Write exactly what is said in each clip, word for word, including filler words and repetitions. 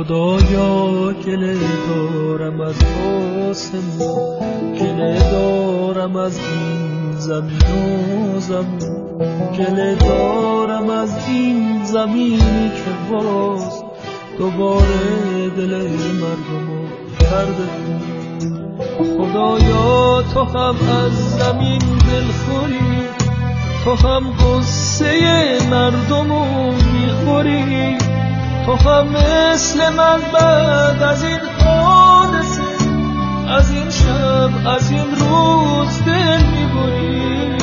خدایا گله دارم از آسمون، گله دارم از این زمین و زمین، گله دارم از این زمینی که باز دوباره دل مردمو کرده. خدایا تو هم از زمین دلخوری، تو هم قصه مردمو میخوری، تو هم مثل من بعد از این حادثه، از این شب، از این روز دل میبری.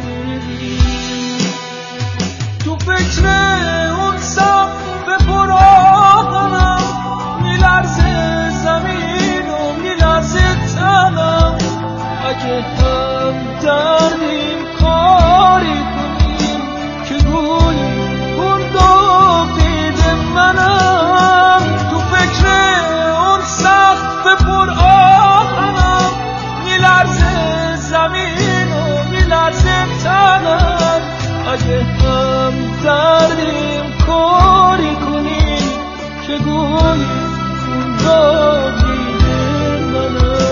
تو فکر اون سقف پراغنم، میلرزه زمین و میلرزه تنم. اگه هم دردیم کاری کنیم که گویی اون داغید منم. تو فکر اون سقف پراغنم، میلرزه زمین و میلرزه تنم. اگه هم دردیم کاری کنیم که گویی اون داغید منم.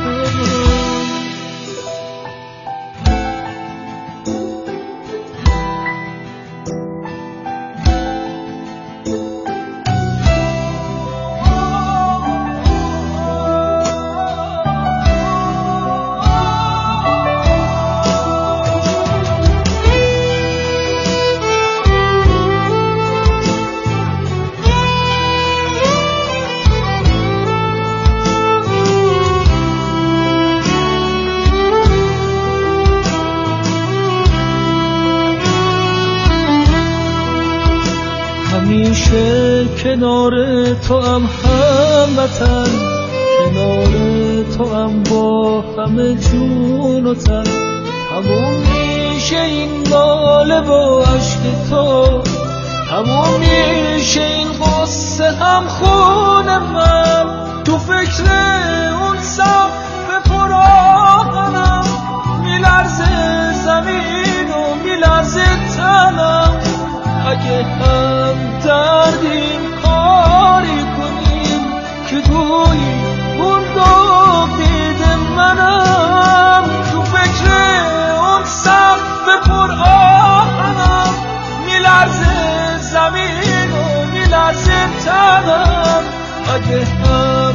همیشه کنار تو هم هموطن، کنار تو هم با همه جون و تن. همون میشه این ناله با عشق تو، همون میشه این غصه هم خون من. تو فکر اون سقف پراغنم، میلرزه زمین و میلرزه تنم. اگه هم دردیم کاری کنیم که گویی اون داغید منم. تو فکر اون سقف پراغنم، میلرزه زمین و میلرزه تنم. اگه هم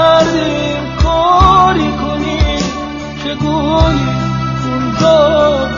دردیم کاری کنیم که گویی اون داغید